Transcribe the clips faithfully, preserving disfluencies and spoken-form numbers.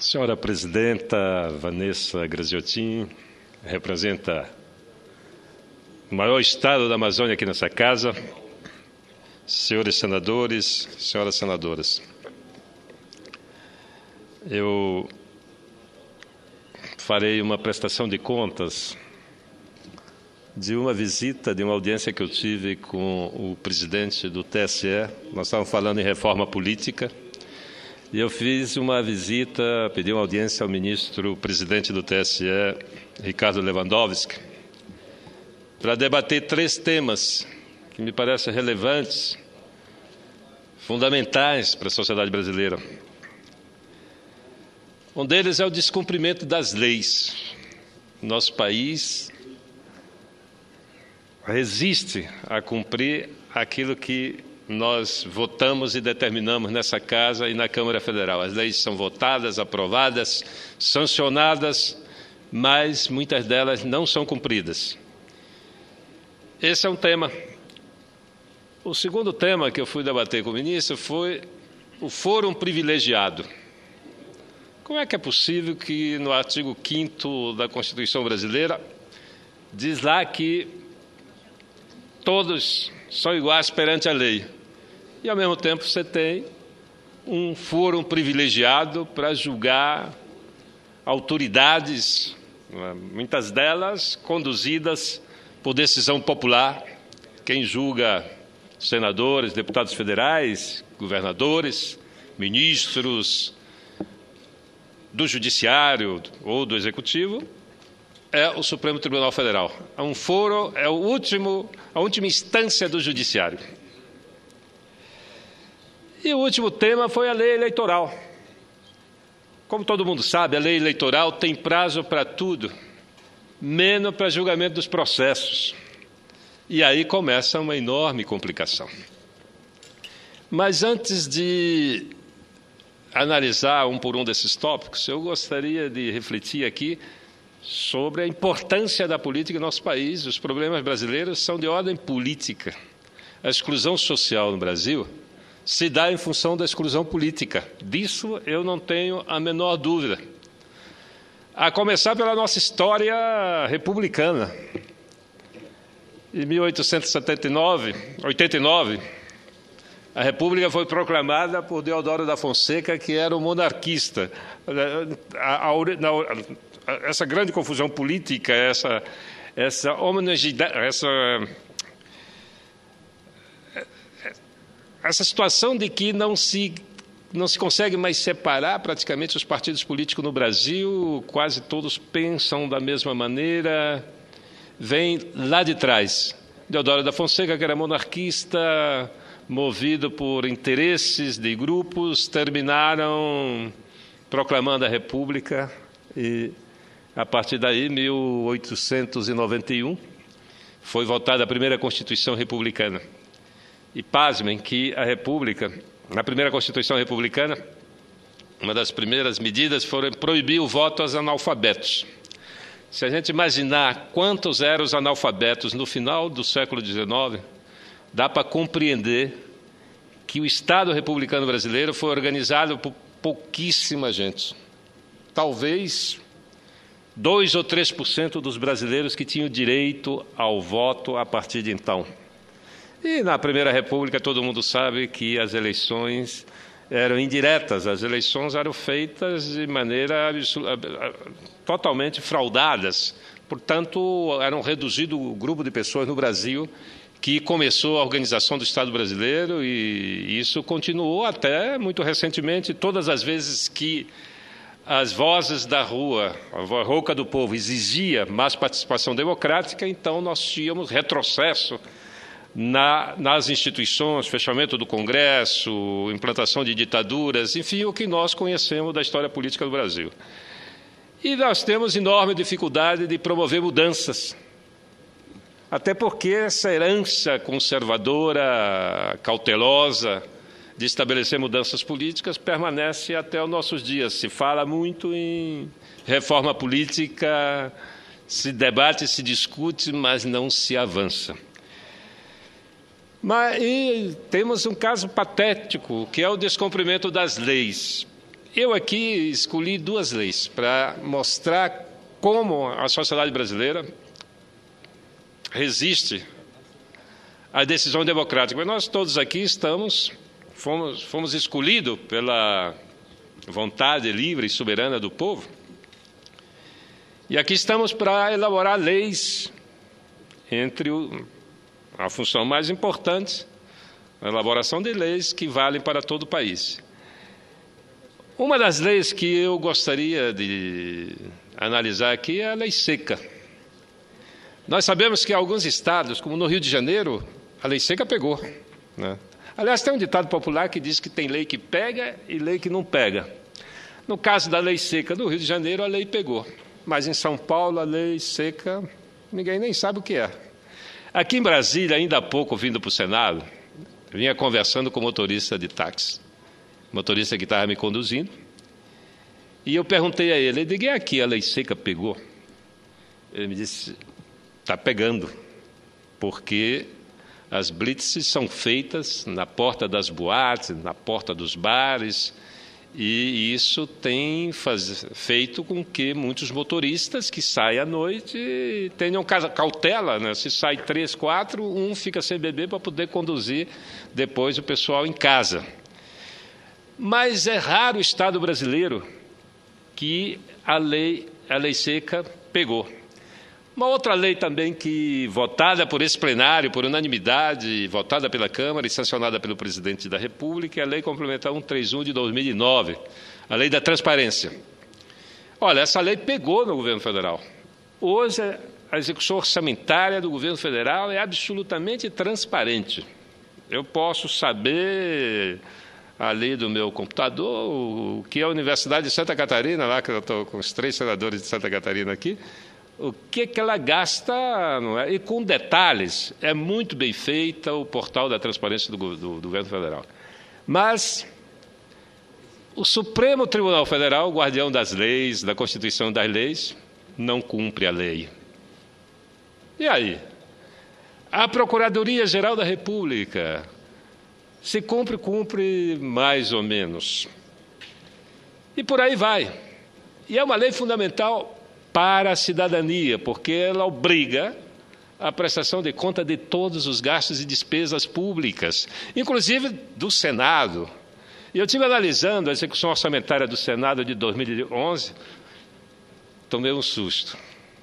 Senhora Presidenta Vanessa Graziotin, representa o maior estado da Amazônia aqui nessa casa, senhores senadores, senhoras senadoras. Eu farei uma prestação de contas de uma visita, de uma audiência que eu tive com o presidente do T S E. Nós estávamos falando em reforma política. E eu fiz uma visita, pedi uma audiência ao ministro presidente do T S E, Ricardo Lewandowski, para debater três temas que me parecem relevantes, fundamentais para a sociedade brasileira. Um deles é o descumprimento das leis. Nosso país resiste a cumprir aquilo que nós votamos e determinamos nessa Casa e na Câmara Federal. As leis são votadas, aprovadas, sancionadas, mas muitas delas não são cumpridas. Esse é um tema. O segundo tema que eu fui debater com o ministro foi o fórum privilegiado. Como é que é possível que no artigo quinto da Constituição Brasileira diz lá que todos são iguais perante a lei. E, ao mesmo tempo, você tem um fórum privilegiado para julgar autoridades, muitas delas conduzidas por decisão popular. Quem julga senadores, deputados federais, governadores, ministros do Judiciário ou do Executivo, é o Supremo Tribunal Federal. Um fórum é o último, a última instância do Judiciário. E o último tema foi a lei eleitoral. Como todo mundo sabe, a lei eleitoral tem prazo para tudo, menos para julgamento dos processos. E aí começa uma enorme complicação. Mas antes de analisar um por um desses tópicos, eu gostaria de refletir aqui sobre a importância da política em nosso país. Os problemas brasileiros são de ordem política. A exclusão social no Brasil se dá em função da exclusão política. Disso eu não tenho a menor dúvida. A começar pela nossa história republicana. Em mil oitocentos e setenta e nove, oitenta e nove, a República foi proclamada por Deodoro da Fonseca, que era um monarquista. A, a, a, essa grande confusão política, essa, essa homogeneidade, essa, essa situação de que não se, não se consegue mais separar praticamente os partidos políticos no Brasil, quase todos pensam da mesma maneira, vem lá de trás. Deodoro da Fonseca, que era monarquista, movido por interesses de grupos, terminaram proclamando a República e, a partir daí, mil oitocentos e noventa e um, foi votada a primeira Constituição Republicana. E pasmem que a República, na primeira Constituição Republicana, uma das primeiras medidas foi proibir o voto aos analfabetos. Se a gente imaginar quantos eram os analfabetos no final do século dezenove, dá para compreender que o Estado republicano brasileiro foi organizado por pouquíssima gente. Talvez dois ou três por cento dos brasileiros que tinham direito ao voto a partir de então. E na Primeira República todo mundo sabe que as eleições eram indiretas, as eleições eram feitas de maneira totalmente fraudadas. Portanto, era um reduzido grupo de pessoas no Brasil que começou a organização do Estado brasileiro, e isso continuou até muito recentemente. Todas as vezes que as vozes da rua, a voz rouca do povo, exigia mais participação democrática, então nós tínhamos retrocesso na, nas instituições, fechamento do Congresso, implantação de ditaduras, enfim, o que nós conhecemos da história política do Brasil. E nós temos enorme dificuldade de promover mudanças. Até porque essa herança conservadora, cautelosa, de estabelecer mudanças políticas permanece até os nossos dias. Se fala muito em reforma política, se debate, se discute, mas não se avança. Mas e temos um caso patético, que é o descumprimento das leis. eu aqui escolhi duas leis para mostrar como a sociedade brasileira resiste à decisão democrática. Mas nós todos aqui estamos, fomos, fomos escolhidos pela vontade livre e soberana do povo. E aqui estamos para elaborar leis, entre o, a função mais importante, a elaboração de leis que valem para todo o país. Uma das leis que eu gostaria de analisar aqui é a lei seca. Nós sabemos que em alguns estados, como no Rio de Janeiro, a lei seca pegou, né? Aliás, tem um ditado popular que diz que tem lei que pega e lei que não pega. No caso da lei seca do Rio de Janeiro, a lei pegou. Mas em São Paulo, a lei seca, ninguém nem sabe o que é. Aqui em Brasília, ainda há pouco, vindo para o Senado, vinha conversando com o motorista de táxi. O motorista que estava me conduzindo. E eu perguntei a ele, eu digo, aqui a lei seca pegou? Ele me disse, está pegando, porque as blitzes são feitas na porta das boates, na porta dos bares, e isso tem faz, feito com que muitos motoristas que saem à noite tenham cautela, né? Se sai três, quatro, um fica sem beber para poder conduzir depois o pessoal em casa. Mas é raro o Estado brasileiro que a lei, a lei seca pegou. Uma outra lei também que, votada por esse plenário, por unanimidade, votada pela Câmara e sancionada pelo Presidente da República, é a Lei Complementar cento e trinta e um de dois mil e nove, a Lei da Transparência. Olha, essa lei pegou no governo federal. Hoje, a execução orçamentária do governo federal é absolutamente transparente. Eu posso saber ali do meu computador o que a Universidade de Santa Catarina, lá que eu estou com os três senadores de Santa Catarina aqui, o que, que ela gasta, não é? E com detalhes, é muito bem feita o portal da transparência do, do, do governo federal. Mas o Supremo Tribunal Federal, guardião das leis, da Constituição das leis, não cumpre a lei. E aí? A Procuradoria-Geral da República, se cumpre, cumpre mais ou menos. E por aí vai. E é uma lei fundamental para a cidadania, porque ela obriga a prestação de conta de todos os gastos e despesas públicas, inclusive do Senado. E eu estive analisando a execução orçamentária do Senado de dois mil e onze, tomei um susto.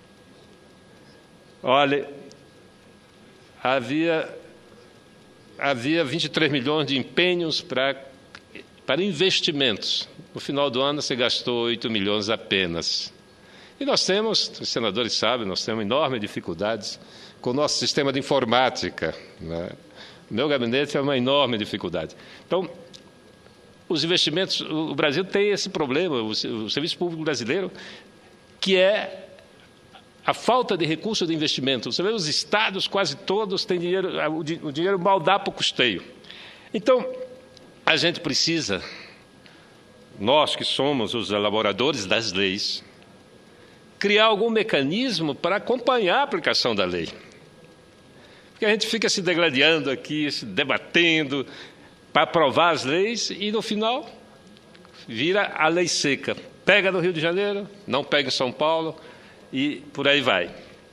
Olha, havia, havia vinte e três milhões de empenhos para, para investimentos. No final do ano, você gastou oito milhões apenas. E nós temos, os senadores sabem, nós temos enormes dificuldades com o nosso sistema de informática, né? O meu gabinete é uma enorme dificuldade. Então, os investimentos, o Brasil tem esse problema, o serviço público brasileiro, que é a falta de recursos de investimento. Você vê, os estados quase todos têm dinheiro, o dinheiro mal dá para o custeio. Então, a gente precisa, nós que somos os elaboradores das leis, criar algum mecanismo para acompanhar a aplicação da lei. Porque a gente fica se degladiando aqui, se debatendo para aprovar as leis e, no final, vira a lei seca. Pega no Rio de Janeiro, não pega em São Paulo e por aí vai.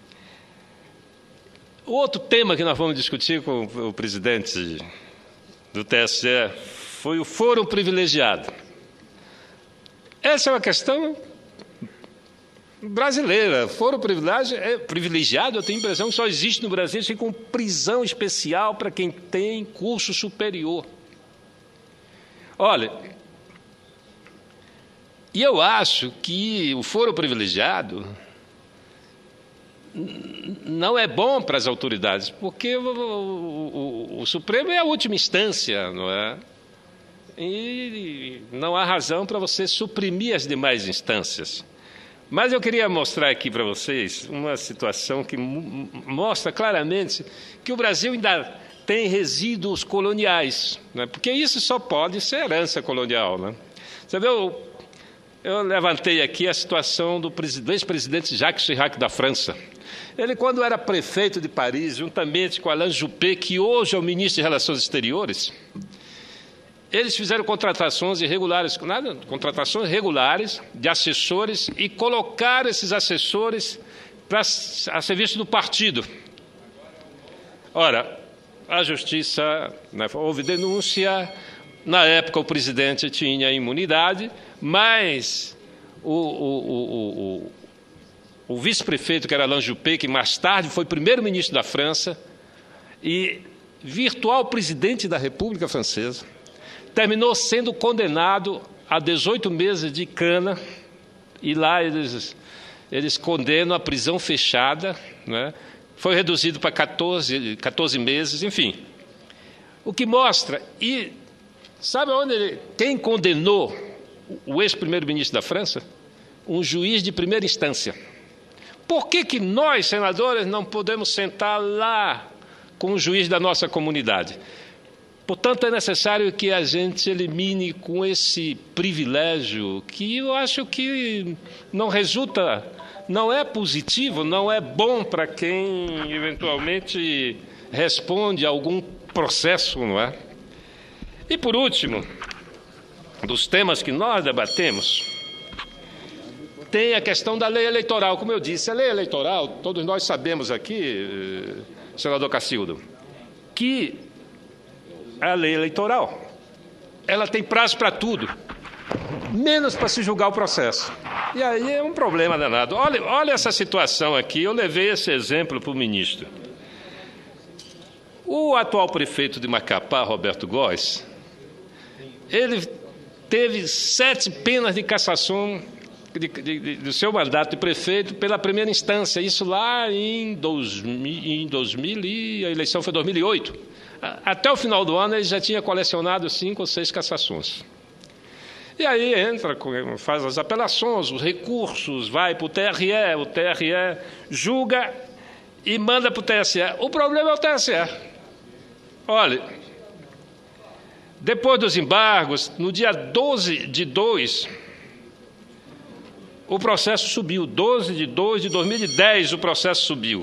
O outro tema que nós vamos discutir com o presidente do T S E foi o foro privilegiado. Essa é uma questão brasileira. Foro privilegiado, eu tenho a impressão que só existe no Brasil, assim, com prisão especial para quem tem curso superior. Olha, e eu acho que o foro privilegiado não é bom para as autoridades, porque o, o, o Supremo é a última instância, não é? E não há razão para você suprimir as demais instâncias. Mas eu queria mostrar aqui para vocês uma situação que mostra claramente que o Brasil ainda tem resíduos coloniais, né? Porque isso só pode ser herança colonial, né? Você vê, eu, eu levantei aqui a situação do ex-presidente Jacques Chirac da França. Ele, quando era prefeito de Paris, juntamente com Alain Juppé, que hoje é o ministro de Relações Exteriores, eles fizeram contratações irregulares, nada, contratações regulares de assessores e colocaram esses assessores para, a serviço do partido. Ora, a justiça, né, houve denúncia, na época o presidente tinha imunidade, mas o, o, o, o, o vice-prefeito, que era Alain Juppé, que mais tarde foi primeiro-ministro da França e virtual presidente da República Francesa, terminou sendo condenado a dezoito meses de cana, e lá eles, eles condenam a prisão fechada, né? Foi reduzido para catorze, catorze meses, enfim. O que mostra, e sabe onde ele, quem condenou o ex-primeiro-ministro da França? Um juiz de primeira instância. Por que que nós, senadores, não podemos sentar lá com o juiz da nossa comunidade? Portanto, é necessário que a gente elimine com esse privilégio, que eu acho que não resulta, não é positivo, não é bom para quem eventualmente responde a algum processo, não é? E, por último, dos temas que nós debatemos, tem a questão da lei eleitoral. Como eu disse, a lei eleitoral, todos nós sabemos aqui, senador Cacildo, que a lei eleitoral, ela tem prazo para tudo, menos para se julgar o processo. E aí é um problema danado. Olha, olha essa situação aqui, eu levei esse exemplo para o ministro. O atual prefeito de Macapá, Roberto Góes, ele teve sete penas de cassação de, de, de, do seu mandato de prefeito pela primeira instância, isso lá em dois mil, em dois mil e a eleição foi dois mil e oito. Até o final do ano ele já tinha colecionado cinco ou seis cassações. E aí entra, faz as apelações, os recursos, vai para o T R E, o T R E julga e manda para o T S E. O problema é o T S E. Olha, depois dos embargos, no dia doze de dois, o processo subiu. doze de dois de dois mil e dez o processo subiu.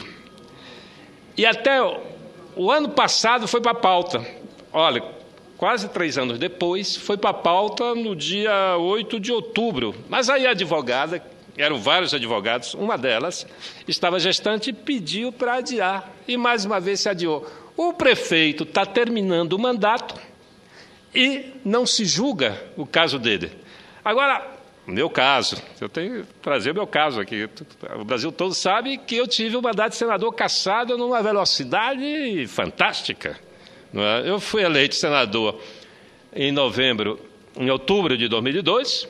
E até o ano passado foi para a pauta. Olha, quase três anos depois, foi para a pauta no dia oito de outubro. Mas aí a advogada, eram vários advogados, uma delas estava gestante e pediu para adiar. E mais uma vez se adiou. O prefeito está terminando o mandato e não se julga o caso dele. Agora, o meu caso, eu tenho que trazer o meu caso aqui. O Brasil todo sabe que eu tive o mandato de senador cassado numa velocidade fantástica. Não é? Eu fui eleito senador em novembro, em outubro de dois mil e dois,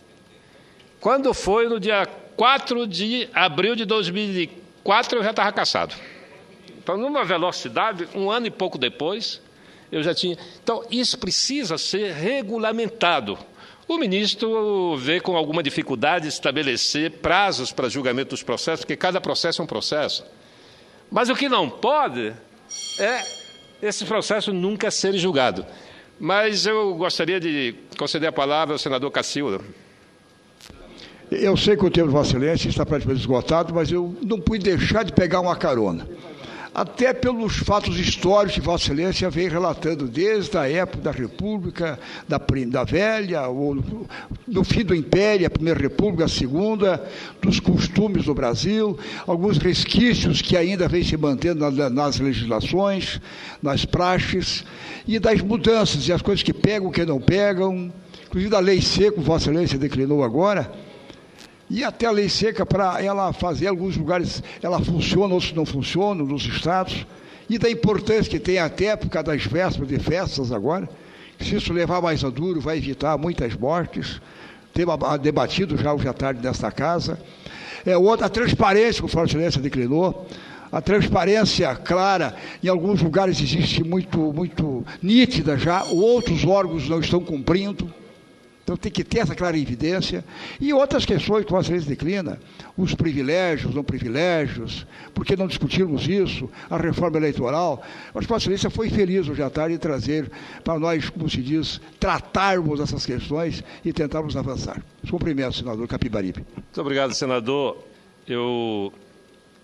quando foi no dia quatro de abril de dois mil e quatro eu já estava cassado. Então, numa velocidade, um ano e pouco depois, eu já tinha... Então, isso precisa ser regulamentado. O ministro vê com alguma dificuldade estabelecer prazos para julgamento dos processos, porque cada processo é um processo. Mas o que não pode é esse processo nunca ser julgado. Mas eu gostaria de conceder a palavra ao senador Cacildo. Eu sei que o tempo de Vossa Excelência está praticamente esgotado, mas eu não pude deixar de pegar uma carona. Até pelos fatos históricos que Vossa Excelência vem relatando desde a época da República, da, da Velha, ou do fim do Império, a Primeira República, a Segunda, dos costumes do Brasil, alguns resquícios que ainda vêm se mantendo na, nas legislações, nas praxes, e das mudanças, e as coisas que pegam, que não pegam, inclusive da lei seca, como Vossa Excelência declinou agora, e até a lei seca, para ela fazer, alguns lugares ela funciona, outros não funcionam, nos estados, e da importância que tem até por causa das vésperas de festas agora, que se isso levar mais a duro, vai evitar muitas mortes, tema debatido já hoje à tarde nesta casa. É, outra, a transparência, como a Vossa Excelência declinou, a transparência clara, em alguns lugares existe muito, muito nítida já, outros órgãos não estão cumprindo. Então tem que ter essa clara evidência. E outras questões que Vossa Excelência declina, os privilégios, não privilégios, por que não discutirmos isso, a reforma eleitoral. Acho que Vossa Excelência foi feliz hoje à tarde em trazer para nós, como se diz, tratarmos essas questões e tentarmos avançar. Os cumprimentos, senador Capibaribe. Muito obrigado, senador. Eu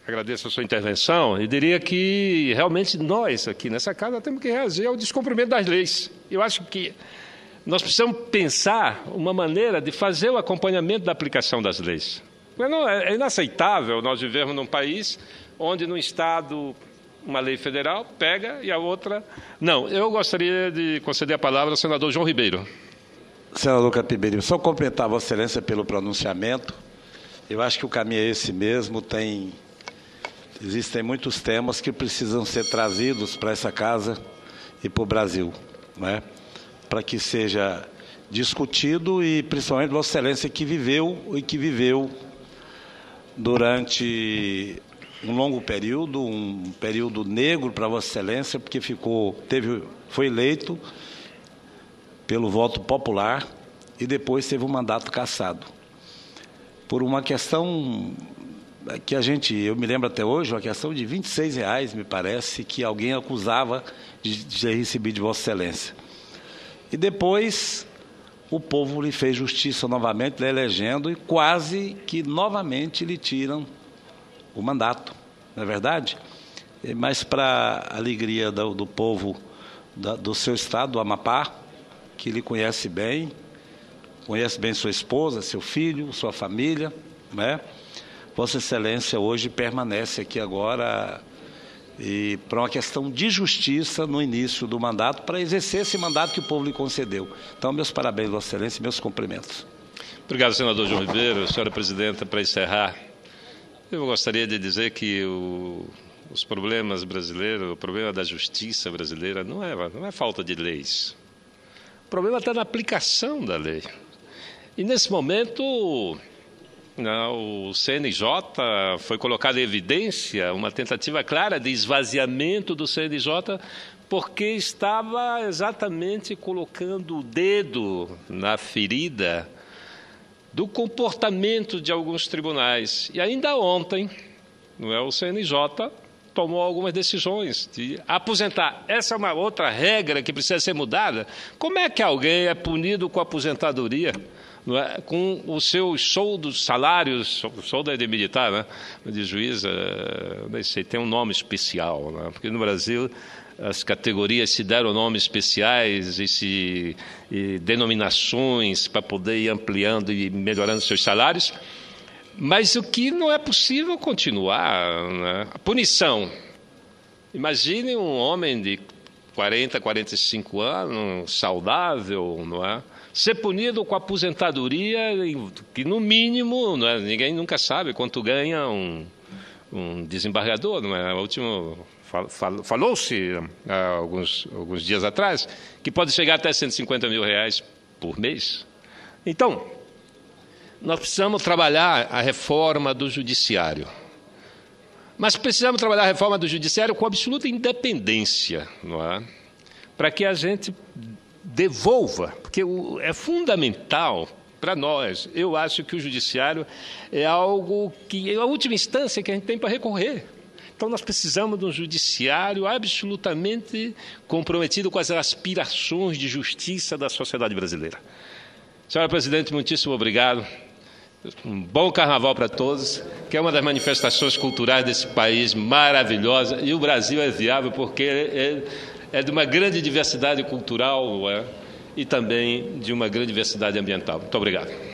agradeço a sua intervenção e diria que realmente nós aqui nessa casa temos que reagir ao descumprimento das leis. Eu acho que nós precisamos pensar uma maneira de fazer o acompanhamento da aplicação das leis. Não, é inaceitável nós vivermos num país onde no Estado uma lei federal pega e a outra não. Eu gostaria de conceder a palavra ao senador João Ribeiro. Senador Capiberibe, só complementar a Vossa Excelência pelo pronunciamento. Eu acho que o caminho é esse mesmo. Tem, existem muitos temas que precisam ser trazidos para essa casa e para o Brasil, né? Para que seja discutido e principalmente Vossa Excelência que viveu e que viveu durante um longo período, um período negro para Vossa Excelência, porque ficou, teve, foi eleito pelo voto popular e depois teve um mandato cassado. Por uma questão que a gente, eu me lembro até hoje, uma questão de vinte e seis reais, me parece, que alguém acusava de, de receber de Vossa Excelência. E depois o povo lhe fez justiça novamente, lhe elegendo, e quase que novamente lhe tiram o mandato, não é verdade? Mas para a alegria do, do povo da, do seu estado, do Amapá, que lhe conhece bem, conhece bem sua esposa, seu filho, sua família, né? Vossa Excelência hoje permanece aqui agora e para uma questão de justiça no início do mandato, para exercer esse mandato que o povo lhe concedeu. Então, meus parabéns, Vossa Excelência, e meus cumprimentos. Obrigado, senador João Ribeiro. Senhora Presidenta, para encerrar, eu gostaria de dizer que o, os problemas brasileiros, o problema da justiça brasileira não é, não é falta de leis. O problema está na aplicação da lei. E, nesse momento, não, o C N J foi colocado em evidência uma tentativa clara de esvaziamento do C N J, porque estava exatamente colocando o dedo na ferida do comportamento de alguns tribunais. E ainda ontem, não é, o C N J tomou algumas decisões de aposentar. Essa é uma outra regra que precisa ser mudada. Como é que alguém é punido com aposentadoria, não é, com os seus soldos, salários, soldo é de militar, né, de juiz, não sei, tem um nome especial, né, porque no Brasil as categorias se deram nomes especiais e, se, e denominações para poder ir ampliando e melhorando seus salários. Mas o que não é possível continuar, né? A punição. Imagine um homem de quarenta, quarenta e cinco anos, saudável, não é? Ser punido com aposentadoria, que no mínimo, não é? Ninguém nunca sabe quanto ganha um, um desembargador, não é? O último falou-se há alguns, alguns dias atrás que pode chegar até cento e cinquenta mil reais por mês. Então, nós precisamos trabalhar a reforma do judiciário. Mas precisamos trabalhar a reforma do judiciário com absoluta independência, não é? Para que a gente devolva, porque é fundamental para nós. Eu acho que o judiciário é algo que é a última instância que a gente tem para recorrer. Então, nós precisamos de um judiciário absolutamente comprometido com as aspirações de justiça da sociedade brasileira. Senhora Presidente, muitíssimo obrigado. Um bom carnaval para todos, que é uma das manifestações culturais desse país maravilhosa. E o Brasil é viável porque é, é de uma grande diversidade cultural, é, e também de uma grande diversidade ambiental. Muito obrigado.